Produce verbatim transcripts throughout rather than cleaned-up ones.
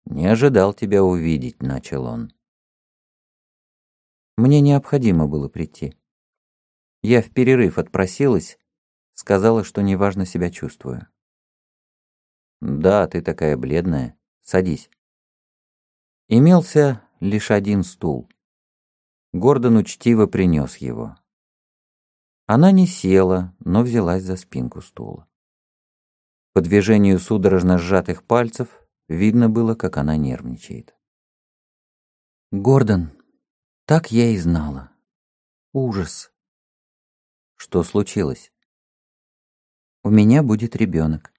«Не ожидал тебя увидеть», — начал он. Мне необходимо было прийти. Я в перерыв отпросилась, сказала, что неважно себя чувствую. «Да, ты такая бледная. Садись». Имелся лишь один стул. Гордон учтиво принес его. Она не села, но взялась за спинку стула. По движению судорожно сжатых пальцев видно было, как она нервничает. «Гордон, так я и знала. Ужас». «Что случилось?» «У меня будет ребенок».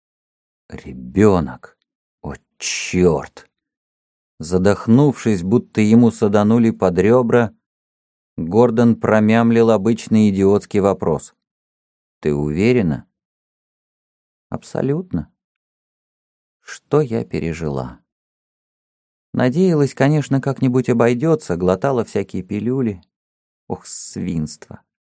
«Ребенок? О, черт!» Задохнувшись, будто ему саданули под ребра, Гордон промямлил обычный идиотский вопрос. «Ты уверена?» «Абсолютно». Что я пережила? Надеялась, конечно, как-нибудь обойдется, глотала всякие пилюли. Ох, свинство.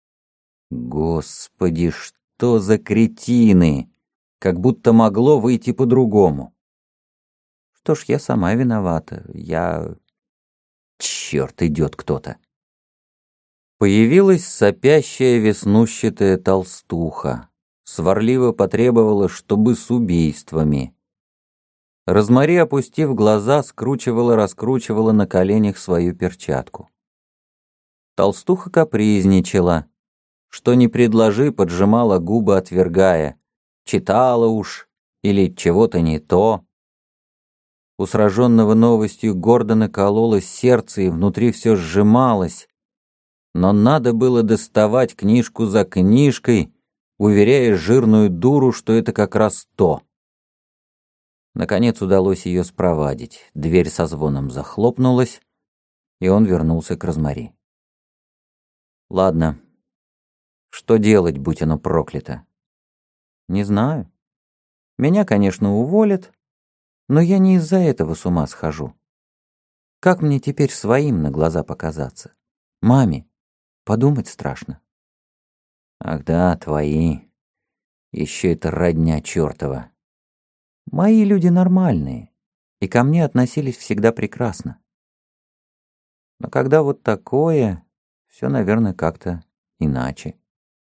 Господи, что за кретины! Как будто могло выйти по-другому. Что ж, я сама виновата. Я... Черт, идет кто-то. Появилась сопящая веснущатая толстуха. Сварливо потребовала, чтобы с убийствами. Розмари, опустив глаза, скручивала-раскручивала на коленях свою перчатку. Толстуха капризничала. Что ни предложи, поджимала губы, отвергая. Читала уж, или чего-то не то. У сраженного новостью Гордона кололось сердце, и внутри все сжималось. Но надо было доставать книжку за книжкой, уверяя жирную дуру, что это как раз то. Наконец удалось ее спровадить. Дверь со звоном захлопнулась, и он вернулся к Розмари. «Ладно. Что делать, будь оно проклято?» «Не знаю. Меня, конечно, уволят, но я не из-за этого с ума схожу. Как мне теперь своим на глаза показаться? Маме подумать страшно». «Ах да, твои. Еще это родня чертова». «Мои люди нормальные, и ко мне относились всегда прекрасно. Но когда вот такое, все, наверное, как-то иначе».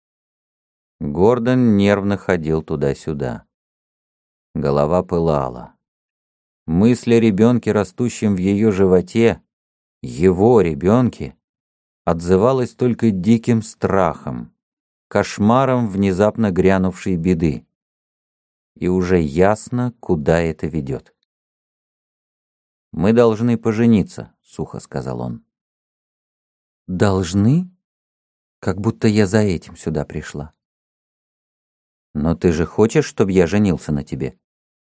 Гордон нервно ходил туда-сюда. Голова пылала. Мысль о ребенке, растущем в ее животе, его ребенке, отзывалась только диким страхом, кошмаром внезапно грянувшей беды. И уже ясно, куда это ведет. «Мы должны пожениться», — сухо сказал он. «Должны? Как будто я за этим сюда пришла». «Но ты же хочешь, чтобы я женился на тебе?»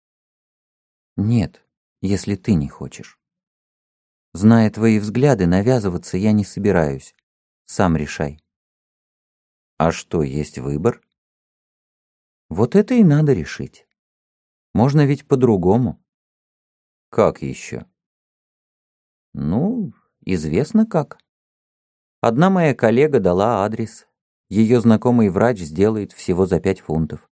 «Нет, если ты не хочешь. Зная твои взгляды, навязываться я не собираюсь. Сам решай». «А что, есть выбор?» «Вот это и надо решить. Можно ведь по-другому». «Как еще?» «Ну, известно как. Одна моя коллега дала адрес. Ее знакомый врач сделает всего за пять фунтов.